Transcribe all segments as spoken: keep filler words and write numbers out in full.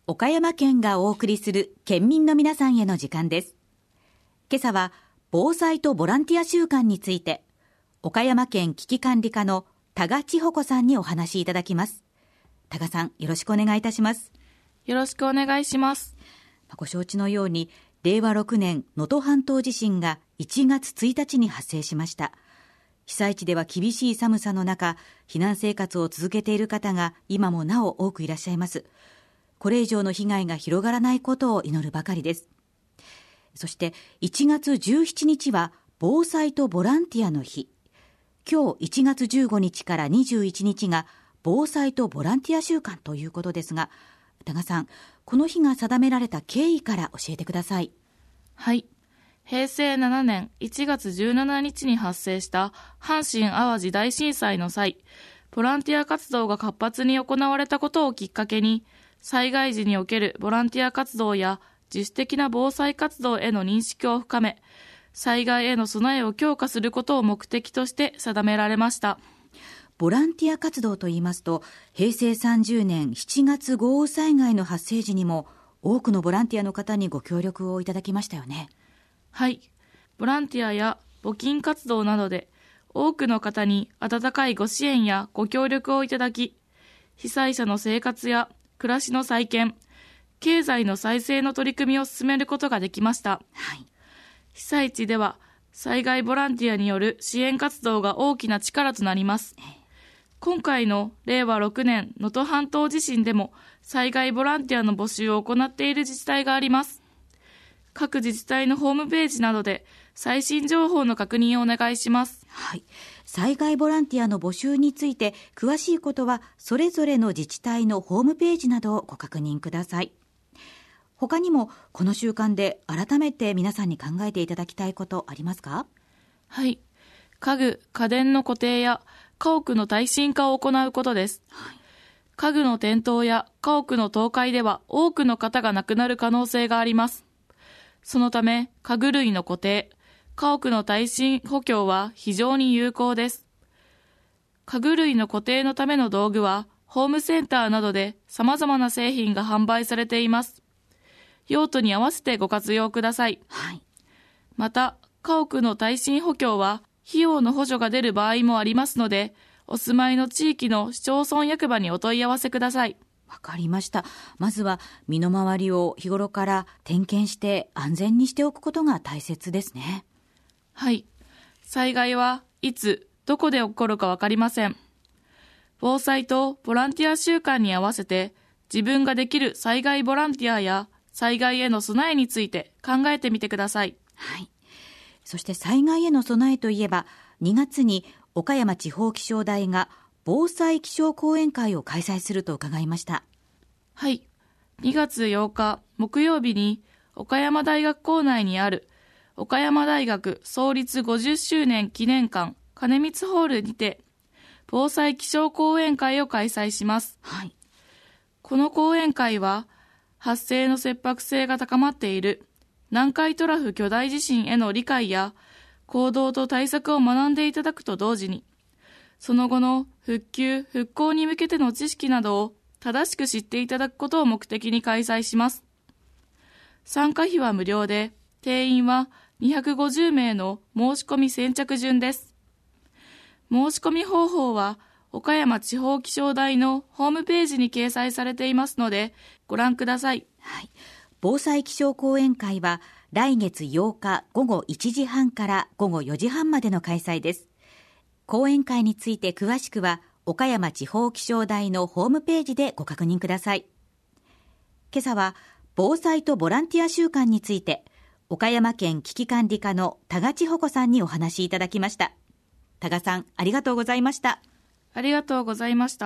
岡山県がお送りする県民の皆さんへの時間です。今朝は防災とボランティア週間について、岡山県危機管理課の多賀千穂子さんにお話しいただきます。多賀さん、よろしくお願いいたします。 よろしくお願いします。 ご承知のように、れいわろくねん能登半島地震がいちがつついたちに発生しました。被災地では厳しい寒さの中、避難生活を続けている方が今もなお多くいらっしゃいます。これ以上の被害が広がらないことを祈るばかりです。そしていちがつじゅうしちにちは防災とボランティアの日。今日いちがつじゅうごにちからにじゅういちにちが防災とボランティア週間ということですが、多賀さん、この日が定められた経緯から教えてください。 はい。へいせいななねんいちがつじゅうしちにちに発生した阪神淡路大震災の際、ボランティア活動が活発に行われたことをきっかけに、災害時におけるボランティア活動や自主的な防災活動への認識を深め、災害への備えを強化することを目的として定められました。 ボランティア活動といいますと、へいせいさんじゅうねんしちがつ豪雨災害の発生時にも多くのボランティアの方にご協力をいただきましたよね。 はい。ボランティアや募金活動などで多くの方に温かいご支援やご協力をいただき、被災者の生活や暮らしの再建、経済の再生の取り組みを進めることができました。 はい、 被災地では災害ボランティアによる支援活動が大きな力となります。今回のれいわろくねん能登半島地震でも災害ボランティアの募集を行っている自治体があります。各自治体のホームページなどで最新情報の確認をお願いします。 はい。災害ボランティアの募集について詳しいことはそれぞれの自治体のホームページなどをご確認ください。他にもこの週間で改めて皆さんに考えていただきたいことありますか？ はい。家具・家電の固定や家屋の耐震化を行うことです。はい、家具の転倒や家屋の倒壊では多くの方が亡くなる可能性があります。そのため家具類の固定、家屋の耐震補強は非常に有効です。家具類の固定のための道具はホームセンターなどで様々な製品が販売されています。用途に合わせてご活用ください。 はい、 また、家屋の耐震補強は費用の補助が出る場合もありますので、お住まいの地域の市町村役場にお問い合わせください。 わかりました。まずは身の回りを日頃から点検して安全にしておくことが大切ですね。 はい。災害はいつ、どこで起こるかわかりません。防災とボランティア週間に合わせて、自分ができる災害ボランティアや災害への備えについて考えてみてください。 はい。そして災害への備えといえば、にがつに岡山地方気象台が防災気象講演会を開催すると伺いました。 はい。にがつようか木曜日に岡山大学構内にある岡山大学創立ごじゅっしゅうねん記念館金光ホールにて防災気象講演会を開催します。 はい。 この講演会は発生の切迫性が高まっている南海トラフ巨大地震への理解や行動と対策を学んでいただくと同時に、その後の復旧・復興に向けての知識などを正しく知っていただくことを目的に開催します。参加費は無料で、定員はにひゃくごじゅうめいの申し込み先着順です。申し込み方法は、岡山地方気象台のホームページに掲載されていますので、ご覧ください。 はい。防災気象講演会は、来月ようかごごいちじはんからごごよじはんまでの開催です。講演会について詳しくは、岡山地方気象台のホームページでご確認ください。今朝は、防災とボランティア週間について、岡山県危機管理課の多賀千穂子さんにお話しいただきました。多賀さん、ありがとうございました。 ありがとうございました。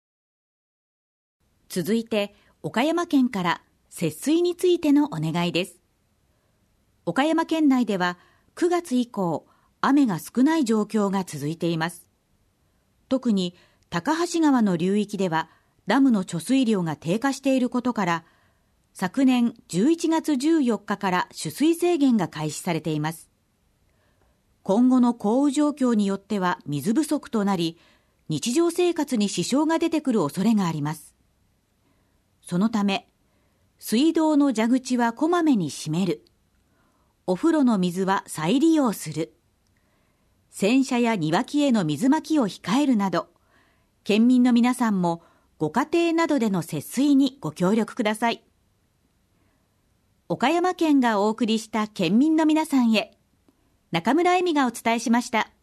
続いて、岡山県から節水についてのお願いです。岡山県内ではくがつ以降、雨が少ない状況が続いています。特に高橋川の流域ではダムの貯水量が低下していることから、昨年じゅういちがつじゅうよっかから取水制限が開始されています。今後の降雨状況によっては水不足となり、日常生活に支障が出てくる恐れがあります。そのため、 水道の蛇口はこまめに閉める。お風呂の水は再利用する。洗車や庭木への水まきを控えるなど、県民の皆さんもご家庭などでの節水にご協力ください。岡山県がお送りした県民の皆さんへ、中村恵美がお伝えしました。